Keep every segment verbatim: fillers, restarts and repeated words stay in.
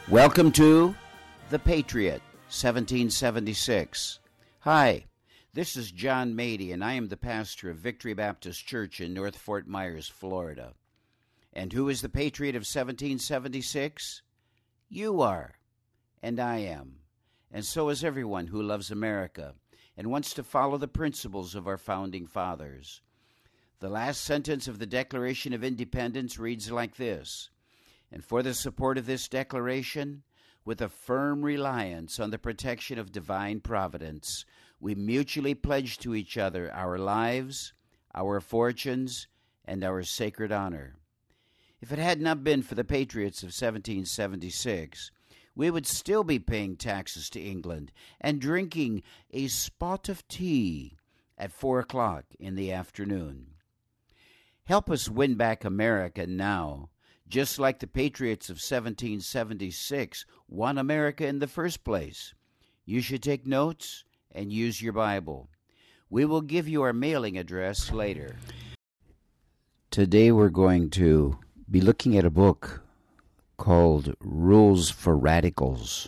Welcome to The Patriot, seventeen seventy-six. Hi, this is John Mady, and I am the pastor of Victory Baptist Church in North Fort Myers, Florida. And who is the Patriot of seventeen seventy-six? You are, and I am, and so is everyone who loves America and wants to follow the principles of our founding fathers. The last sentence of the Declaration of Independence reads like this: "And for the support of this declaration, with a firm reliance on the protection of divine providence, we mutually pledge to each other our lives, our fortunes, and our sacred honor." If it had not been for the Patriots of seventeen seventy-six, we would still be paying taxes to England and drinking a spot of tea at four o'clock in the afternoon. Help us win back America now, just like the Patriots of seventeen seventy-six won America in the first place. You should take notes and use your Bible. We will give you our mailing address later. Today we're going to be looking at a book called Rules for Radicals.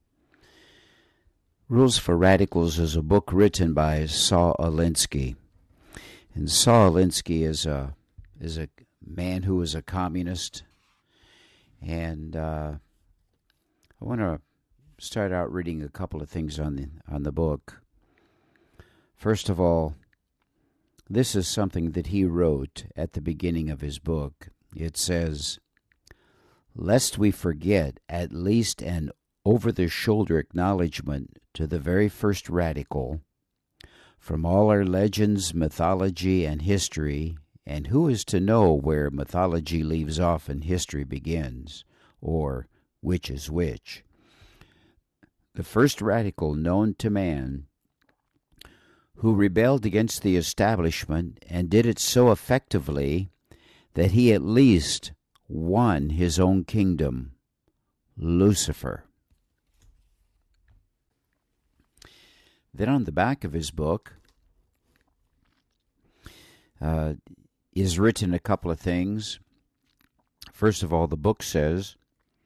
Rules for Radicals is a book written by Saul Alinsky. And Saul Alinsky is a, is a man who is a communist. And uh, I want to start out reading a couple of things on the, on the book. First of all, this is something that he wrote at the beginning of his book. It says, "Lest we forget at least an over-the-shoulder acknowledgement to the very first radical, from all our legends, mythology, and history, and who is to know where mythology leaves off and history begins, or which is which? The first radical known to man, who rebelled against the establishment and did it so effectively that he at least won his own kingdom, Lucifer." Then on the back of his book uh, is written a couple of things. First of all, the book says,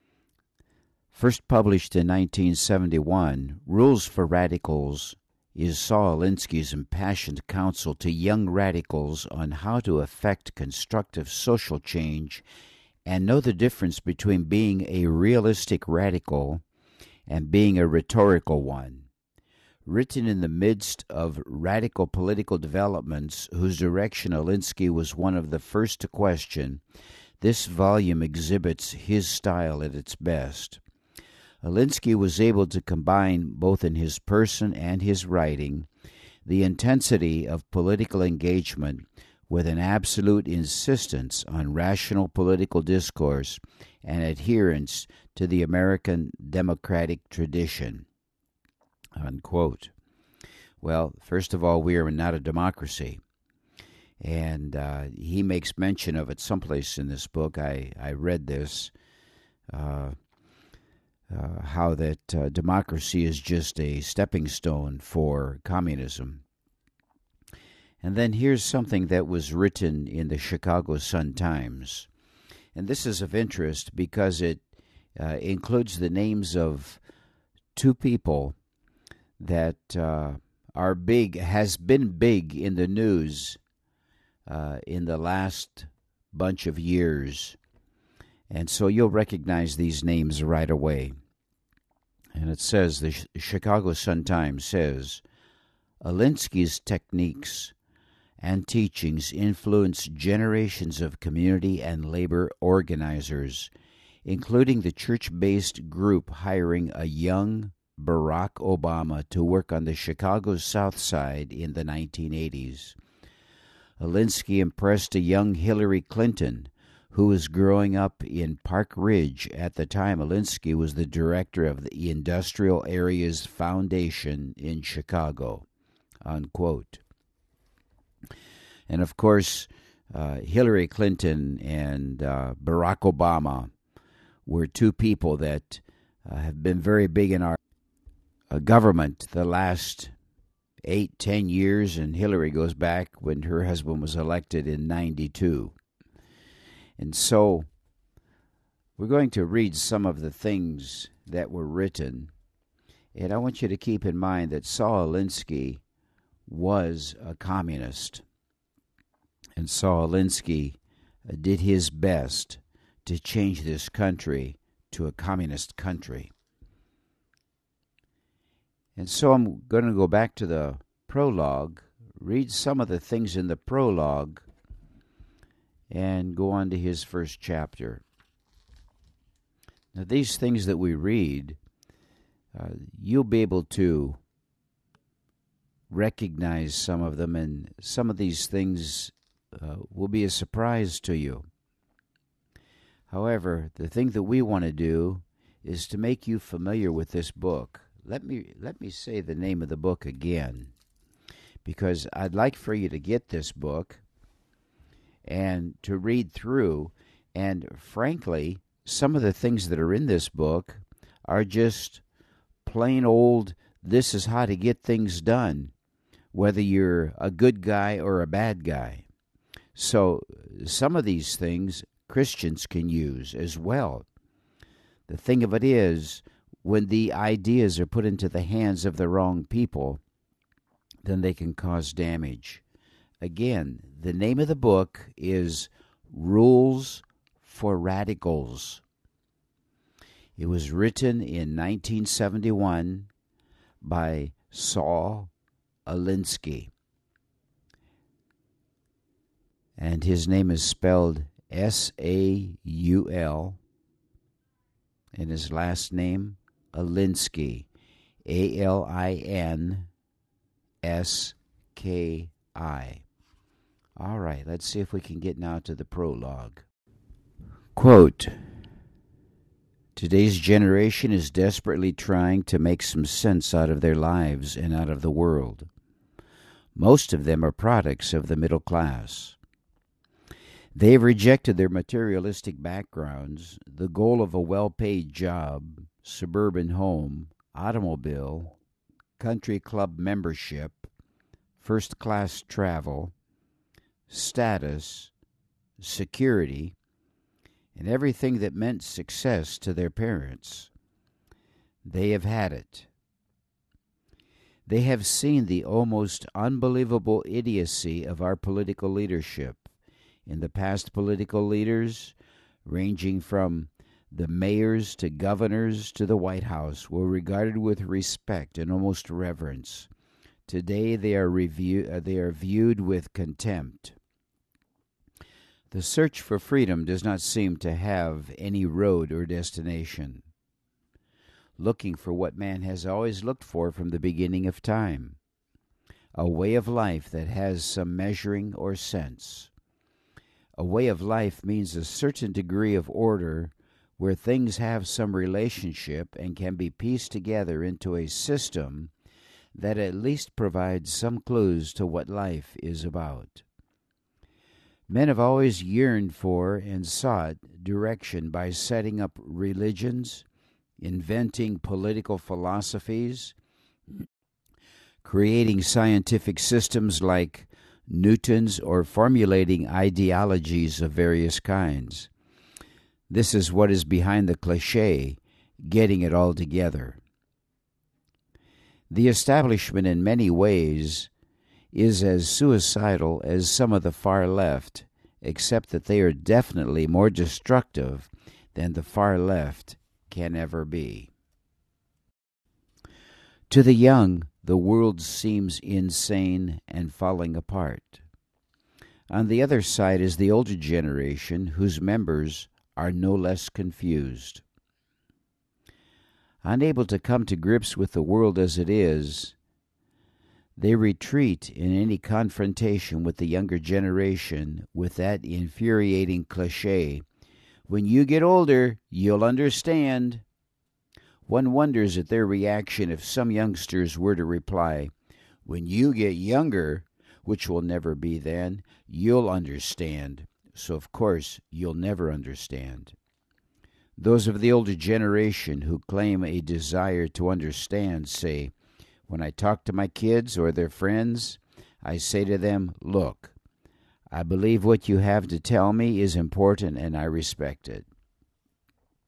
first published in nineteen seventy-one, Rules for Radicals is Saul Alinsky's impassioned counsel to young radicals on how to effect constructive social change and know the difference between being a realistic radical and being a rhetorical one. Written in the midst of radical political developments whose direction Alinsky was one of the first to question, this volume exhibits his style at its best. Alinsky was able to combine, both in his person and his writing, the intensity of political engagement with an absolute insistence on rational political discourse and adherence to the American democratic tradition. Unquote. Well, first of all, we are not a democracy. And uh, he makes mention of it someplace in this book. I, I read this. Uh, Uh, how that uh, democracy is just a stepping stone for communism. And then here's something that was written in the Chicago Sun-Times. And this is of interest because it uh, includes the names of two people that uh, are big, has been big in the news uh, in the last bunch of years. And so you'll recognize these names right away. And it says, the Chicago Sun-Times says, Alinsky's techniques and teachings influenced generations of community and labor organizers, including the church-based group hiring a young Barack Obama to work on the Chicago South Side in the nineteen eighties. Alinsky impressed a young Hillary Clinton, who was growing up in Park Ridge at the time. Alinsky was the director of the Industrial Areas Foundation in Chicago, unquote. And of course, uh, Hillary Clinton and uh, Barack Obama were two people that uh, have been very big in our uh, government the last eight, ten years, and Hillary goes back when her husband was elected in ninety-two. And so We're going to read some of the things that were written, and I want you to keep in mind that Saul Alinsky was a communist, and Saul Alinsky did his best to change this country to a communist country. And so I'm going to go back to the prologue, read some of the things in the prologue, and go on to his first chapter. Now, these things that we read, uh, you'll be able to recognize some of them, and some of these things uh, will be a surprise to you. However, the thing that we want to do is to make you familiar with this book. Let me let me say the name of the book again, because I'd like for you to get this book and to read through, and frankly, some of the things that are in this book are just plain old, this is how to get things done, whether you're a good guy or a bad guy. So some of these things Christians can use as well. The thing of it is, when the ideas are put into the hands of the wrong people, then they can cause damage. Again, the name of the book is Rules for Radicals. It was written in nineteen seventy-one by Saul Alinsky. And his name is spelled S A U L, and his last name, Alinsky, A L I N S K I. All right, let's see if we can get now to the prologue. Quote, today's generation is desperately trying to make some sense out of their lives and out of the world. Most of them are products of the middle class. They have rejected their materialistic backgrounds, the goal of a well-paid job, suburban home, automobile, country club membership, first-class travel, status, security, and everything that meant success to their parents. They have had it. They have seen the almost unbelievable idiocy of our political leadership. In the past, political leaders, ranging from the mayors to governors to the White House, were regarded with respect and almost reverence. Today they are, review, uh, they are viewed with contempt. The search for freedom does not seem to have any road or destination. Looking for what man has always looked for from the beginning of time, a way of life that has some measuring or sense. A way of life means a certain degree of order where things have some relationship and can be pieced together into a system that at least provides some clues to what life is about. Men have always yearned for and sought direction by setting up religions, inventing political philosophies, creating scientific systems like Newton's, or formulating ideologies of various kinds. This is what is behind the cliché, getting it all together. The establishment in many ways is as suicidal as some of the far left, except that they are definitely more destructive than the far left can ever be. To the young, the world seems insane and falling apart. On the other side is the older generation, whose members are no less confused. Unable to come to grips with the world as it is, they retreat in any confrontation with the younger generation with that infuriating cliché, "When you get older, you'll understand." One wonders at their reaction if some youngsters were to reply, "When you get younger," which will never be then, "you'll understand." So, of course, you'll never understand. Those of the older generation who claim a desire to understand say, "When I talk to my kids or their friends, I say to them, 'Look, I believe what you have to tell me is important and I respect it.'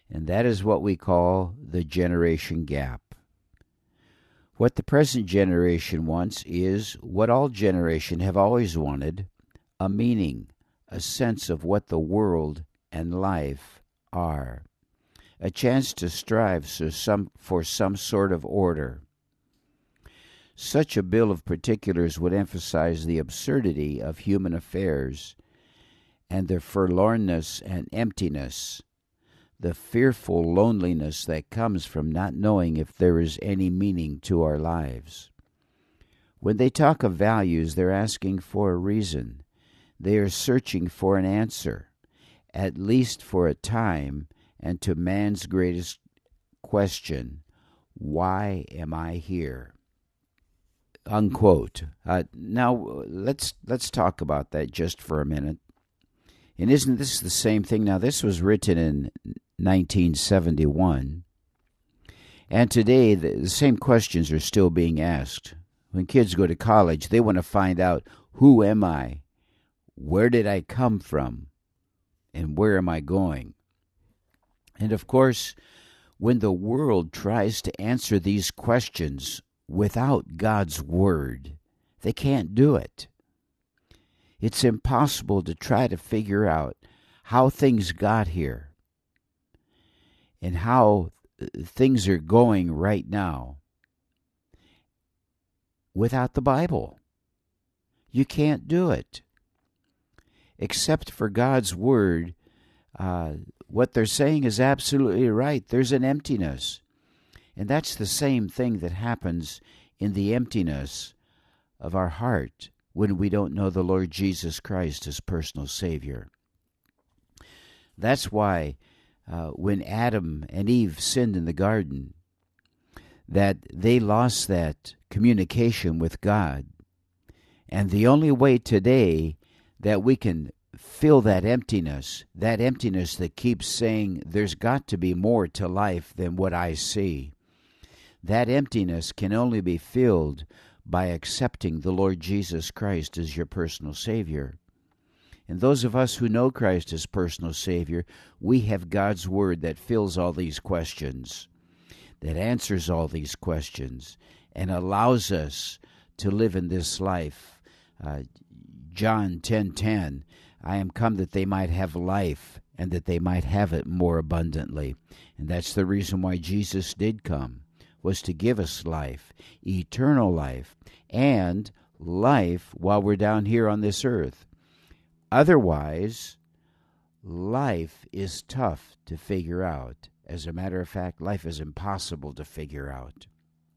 and that is what we call the generation gap. What the present generation wants is what all generations have always wanted, a meaning, a sense of what the world and life are, a chance to strive for some, for some sort of order. Such a bill of particulars would emphasize the absurdity of human affairs and their forlornness and emptiness, the fearful loneliness that comes from not knowing if there is any meaning to our lives. When they talk of values, they're asking for a reason. They are searching for an answer, at least for a time, and to man's greatest question, why am I here? Unquote. Uh, now, let's let's talk about that just for a minute. And isn't this the same thing? Now, this was written in nineteen seventy-one, and today the, the same questions are still being asked. When kids go to college, they want to find out, who am I? Where did I come from? And where am I going? And of course, when the world tries to answer these questions without God's Word, they can't do it. It's impossible to try to figure out how things got here and how things are going right now without the Bible. You can't do it. Except for God's Word, uh, what they're saying is absolutely right. There's an emptiness. And that's the same thing that happens in the emptiness of our heart when we don't know the Lord Jesus Christ as personal Savior. That's why uh, when Adam and Eve sinned in the garden, that they lost that communication with God. And the only way today that we can fill that emptiness, that emptiness that keeps saying there's got to be more to life than what I see, that emptiness can only be filled by accepting the Lord Jesus Christ as your personal Savior. And those of us who know Christ as personal Savior, we have God's Word that fills all these questions, that answers all these questions, and allows us to live in this life. Uh, John ten ten, I am come that they might have life, and that they might have it more abundantly. And that's the reason why Jesus did come, was to give us life, eternal life, and life while we're down here on this earth. Otherwise, life is tough to figure out. As a matter of fact, life is impossible to figure out.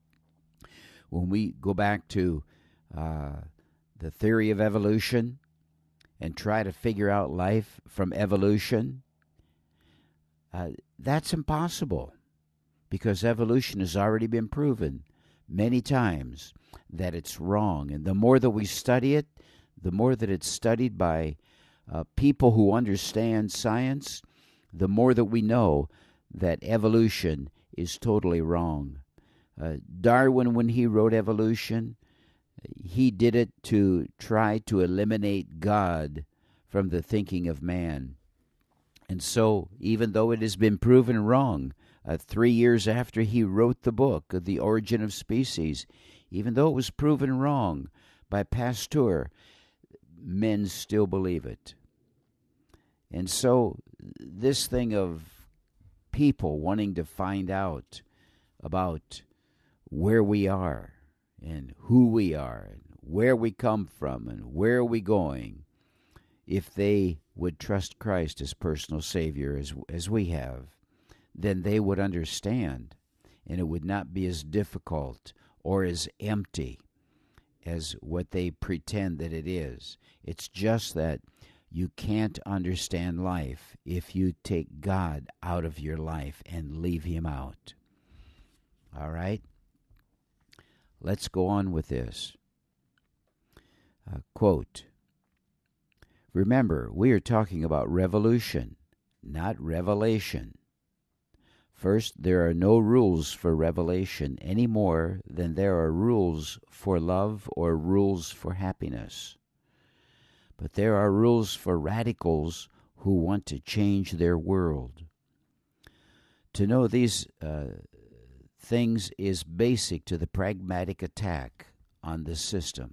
When we go back to uh, the theory of evolution and try to figure out life from evolution, uh, that's impossible, because evolution has already been proven many times that it's wrong. And the more that we study it, the more that it's studied by uh, people who understand science, the more that we know that evolution is totally wrong. Uh, Darwin, when he wrote Evolution, he did it to try to eliminate God from the thinking of man. And so, even though it has been proven wrong, uh, three years after he wrote the book of The Origin of Species, even though it was proven wrong by Pasteur, men still believe it. And so, this thing of people wanting to find out about where we are and who we are and where we come from and where are we going, if they would trust Christ as personal Savior as as we have, then they would understand, and it would not be as difficult or as empty as what they pretend that it is. It's just that you can't understand life if you take God out of your life and leave Him out. All right? Let's go on with this. Uh, quote, remember, we are talking about revolution, not revelation. First, there are no rules for revelation any more than there are rules for love or rules for happiness. But there are rules for radicals who want to change their world. To know these uh, things is basic to the pragmatic attack on this system.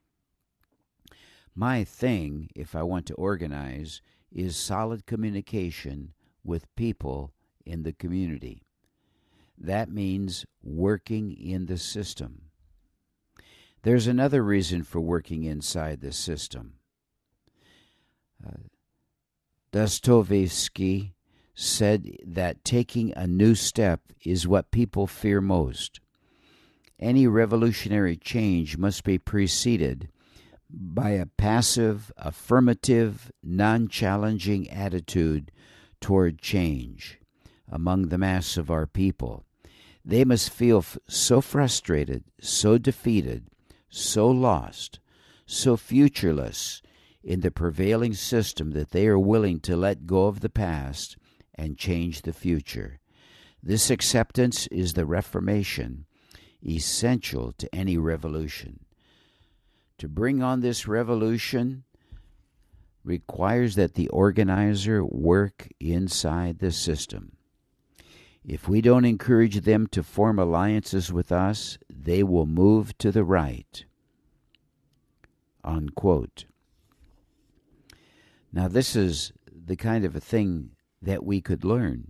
My thing, if I want to organize, is solid communication with people in the community. That means working in the system. There's another reason for working inside the system. Uh, Dostoevsky said that taking a new step is what people fear most. Any revolutionary change must be preceded by a passive, affirmative, non-challenging attitude toward change among the mass of our people. They must feel f- so frustrated, so defeated, so lost, so futureless in the prevailing system that they are willing to let go of the past and change the future. This acceptance is the Reformation, essential to any revolution. To bring on this revolution requires that the organizer work inside the system. If we don't encourage them to form alliances with us, they will move to the right. Unquote. Now, this is the kind of a thing that we could learn.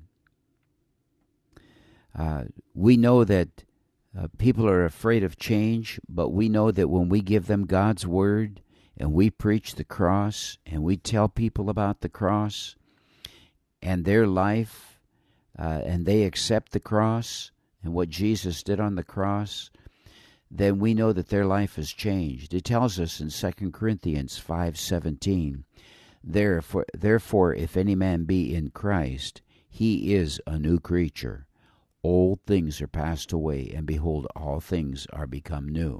Uh, we know that uh, people are afraid of change, but we know that when we give them God's Word and we preach the cross and we tell people about the cross and their life, uh, and they accept the cross and what Jesus did on the cross, then we know that their life has changed. It tells us in Second Corinthians five seventeen, Therefore, therefore, if any man be in Christ, he is a new creature. Old things are passed away, and behold, all things are become new.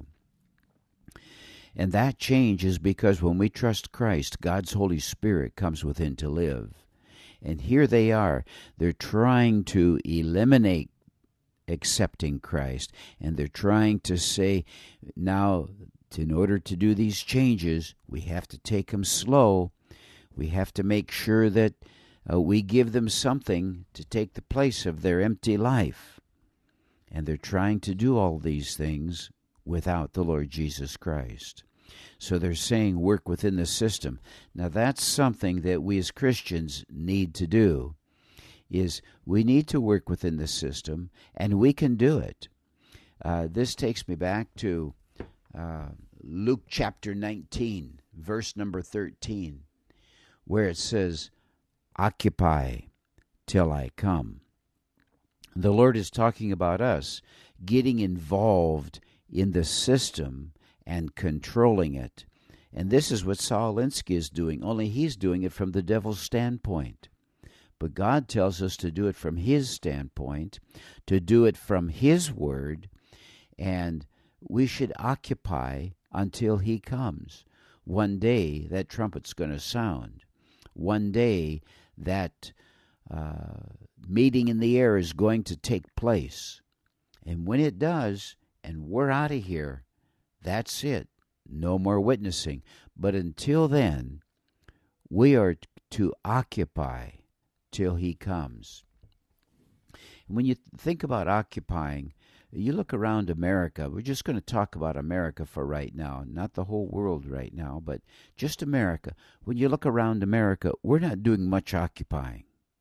And that change is because when we trust Christ, God's Holy Spirit comes within to live. And here they are. They're trying to eliminate accepting Christ, and they're trying to say, now, in order to do these changes, we have to take them slow. We have to make sure that uh, we give them something to take the place of their empty life. And they're trying to do all these things without the Lord Jesus Christ. So they're saying work within the system. Now that's something that we as Christians need to do, is we need to work within the system, and we can do it. Uh, this takes me back to uh, Luke chapter nineteen, verse number thirteen. Where it says, occupy till I come. The Lord is talking about us getting involved in the system and controlling it. And this is what Saul Alinsky is doing, only he's doing it from the devil's standpoint. But God tells us to do it from His standpoint, to do it from His word, and we should occupy until He comes. One day that trumpet's going to sound. One day that uh, meeting in the air is going to take place. And when it does, and we're out of here, that's it. No more witnessing. But until then, we are to occupy till He comes. When you think about occupying, you look around America. We're just going to talk about America for right now, not the whole world right now, but just America. When you look around America, we're not doing much occupying.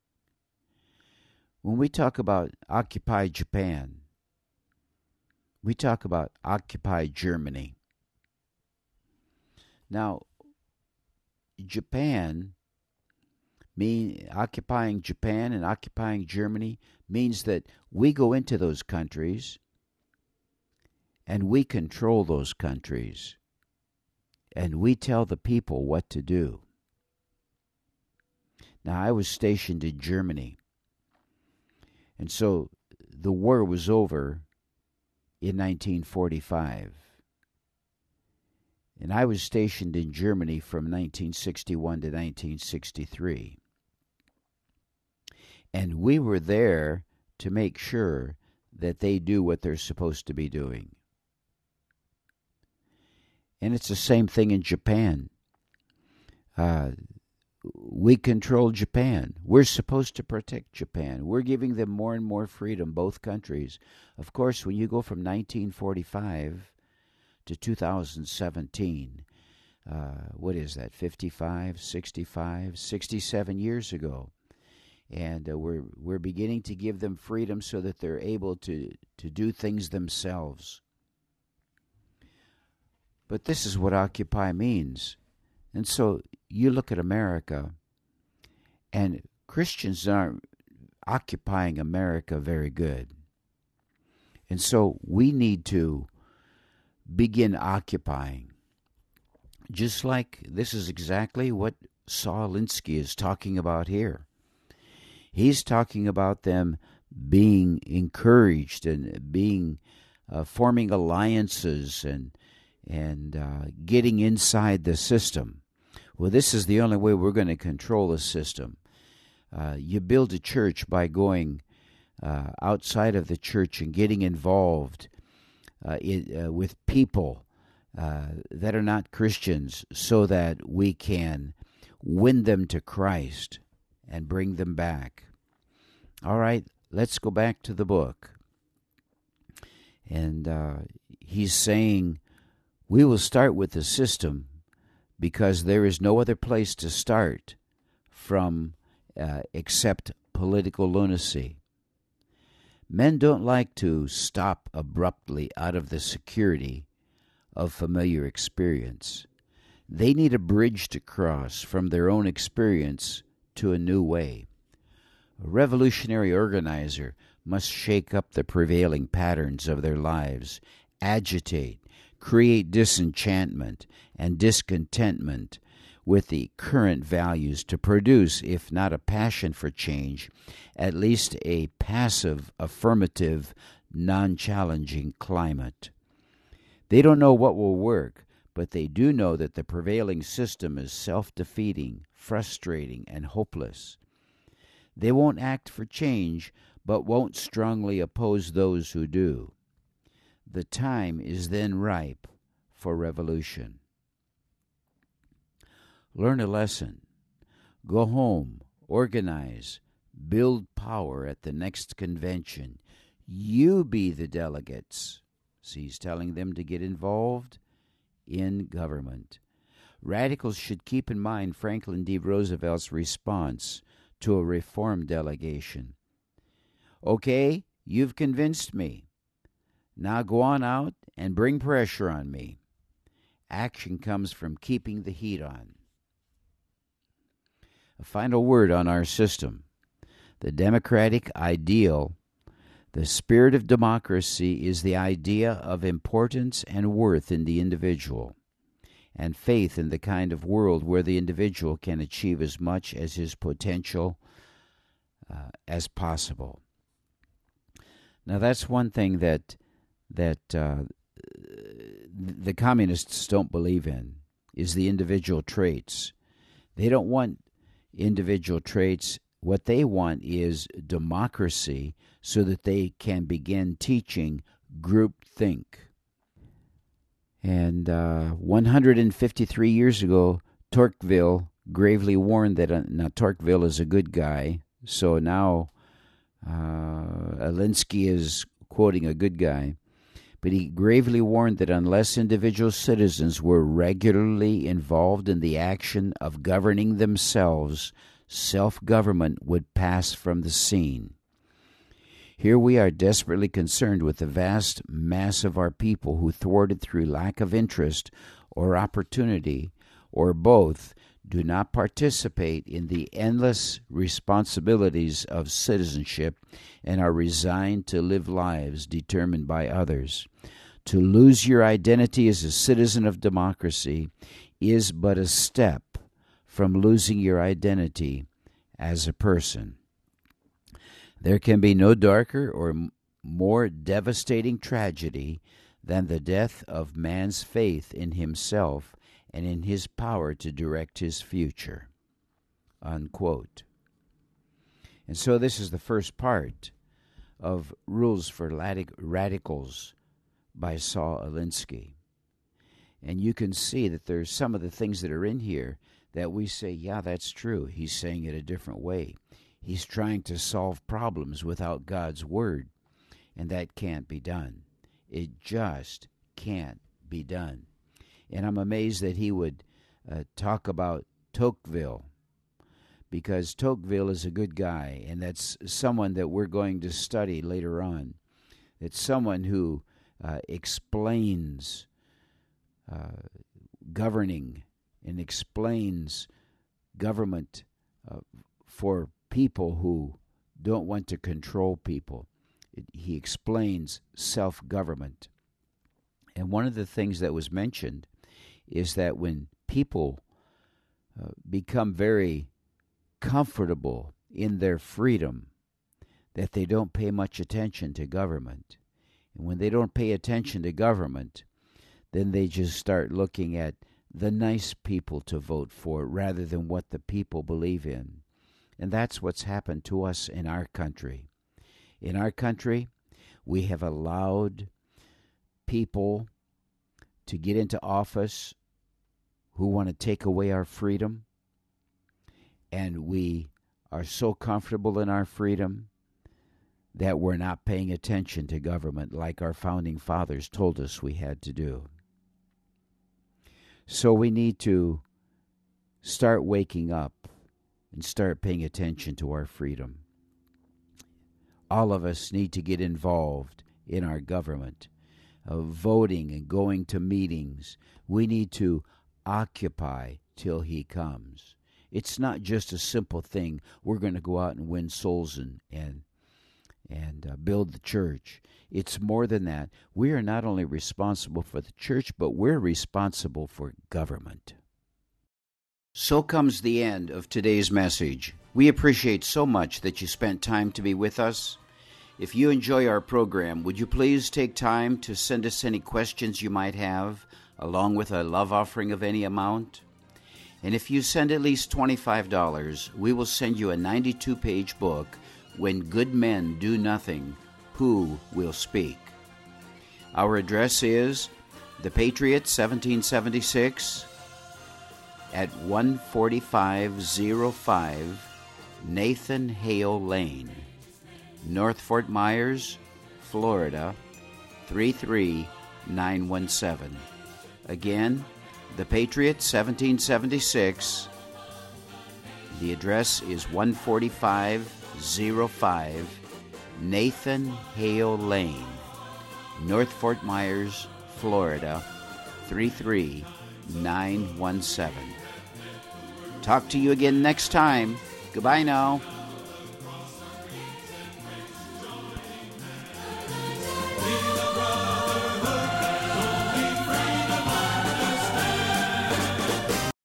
When we talk about Occupy Japan, we talk about Occupy Germany. Now, Japan, mean occupying Japan and occupying Germany means that we go into those countries and we control those countries and we tell the people what to do. Now, I was stationed in Germany, and so the war was over in nineteen forty-five. And I was stationed in Germany from nineteen sixty-one to nineteen sixty-three. And we were there to make sure that they do what they're supposed to be doing. And it's the same thing in Japan. Uh, we control Japan. We're supposed to protect Japan. We're giving them more and more freedom, both countries. Of course, when you go from nineteen forty-five to two thousand seventeen, uh, what is that, fifty-five, sixty-five, sixty-seven years ago? And uh, we're we're beginning to give them freedom so that they're able to, to do things themselves. But this is what Occupy means. And so you look at America, and Christians aren't occupying America very good. And so we need to begin occupying. Just like this is exactly what Saul Alinsky is talking about here. He's talking about them being encouraged and being uh, forming alliances and and uh, getting inside the system. Well, this is the only way we're going to control the system. Uh, you build a church by going uh, outside of the church and getting involved uh, in, uh, with people uh, that are not Christians so that we can win them to Christ and bring them back. All right, let's go back to the book. And uh, he's saying, we will start with the system because there is no other place to start from uh, except political lunacy. Men don't like to stop abruptly out of the security of familiar experience. They need a bridge to cross from their own experience to a new way. A revolutionary organizer must shake up the prevailing patterns of their lives, agitate, create disenchantment and discontentment with the current values to produce, if not a passion for change, at least a passive, affirmative, non-challenging climate. They don't know what will work, but they do know that the prevailing system is self-defeating, frustrating, and hopeless. They won't act for change, but won't strongly oppose those who do. The time is then ripe for revolution. Learn a lesson. Go home, organize, build power at the next convention. You be the delegates. See, he's telling them to get involved in government. Radicals should keep in mind Franklin D. Roosevelt's response to a reform delegation. Okay, you've convinced me. Now go on out and bring pressure on me. Action comes from keeping the heat on. A final word on our system. The democratic ideal, the spirit of democracy, is the idea of importance and worth in the individual, and faith in the kind of world where the individual can achieve as much as his potential uh, as possible. Now that's one thing that that uh, the communists don't believe in, is the individual traits. They don't want individual traits. What they want is democracy so that they can begin teaching groupthink. And uh, one hundred fifty-three years ago, Tocqueville gravely warned that, uh, now Tocqueville is a good guy, so now uh, Alinsky is quoting a good guy, but he gravely warned that unless individual citizens were regularly involved in the action of governing themselves, self-government would pass from the scene. Here we are desperately concerned with the vast mass of our people who, thwarted through lack of interest or opportunity, or both, do not participate in the endless responsibilities of citizenship and are resigned to live lives determined by others. To lose your identity as a citizen of democracy is but a step from losing your identity as a person. There can be no darker or more devastating tragedy than the death of man's faith in himself and in his power to direct his future. Unquote. And so this is the first part of Rules for Radicals by Saul Alinsky. And you can see that there's some of the things that are in here that we say, yeah, that's true. He's saying it a different way. He's trying to solve problems without God's Word, and that can't be done. It just can't be done. And I'm amazed that he would uh, talk about Tocqueville, because Tocqueville is a good guy, and that's someone that we're going to study later on. It's someone who uh, explains uh, governing and explains government uh, for people who don't want to control people. It, he explains self-government. And one of the things that was mentioned is that when people uh, become very comfortable in their freedom, that they don't pay much attention to government. And when they don't pay attention to government, then they just start looking at the nice people to vote for rather than what the people believe in. And that's what's happened to us in our country. In our country, we have allowed people to get into office who want to take away our freedom, and we are so comfortable in our freedom that we're not paying attention to government like our founding fathers told us we had to do. So we need to start waking up and start paying attention to our freedom. All of us need to get involved in our government, uh, voting and going to meetings. We need to occupy till he comes. It's not just a simple thing. We're going to go out and win souls and and and uh, build the church. It's more than that. We are not only responsible for the church, but we're responsible for government. So comes the end of today's message. We appreciate so much that you spent time to be with us. If you enjoy our program, would you please take time to send us any questions you might have, along with a love offering of any amount? And if you send at least twenty-five dollars, we will send you a ninety-two page book, When Good Men Do Nothing, Who Will Speak? Our address is The Patriot, seventeen seventy-six, at one forty-five oh five Nathan Hale Lane, North Fort Myers, Florida, three three nine one seven. Again, The Patriot, seventeen seventy-six. The address is one forty-five oh five Nathan Hale Lane, North Fort Myers, Florida, three three nine one seven. Talk to you again next time. Goodbye now.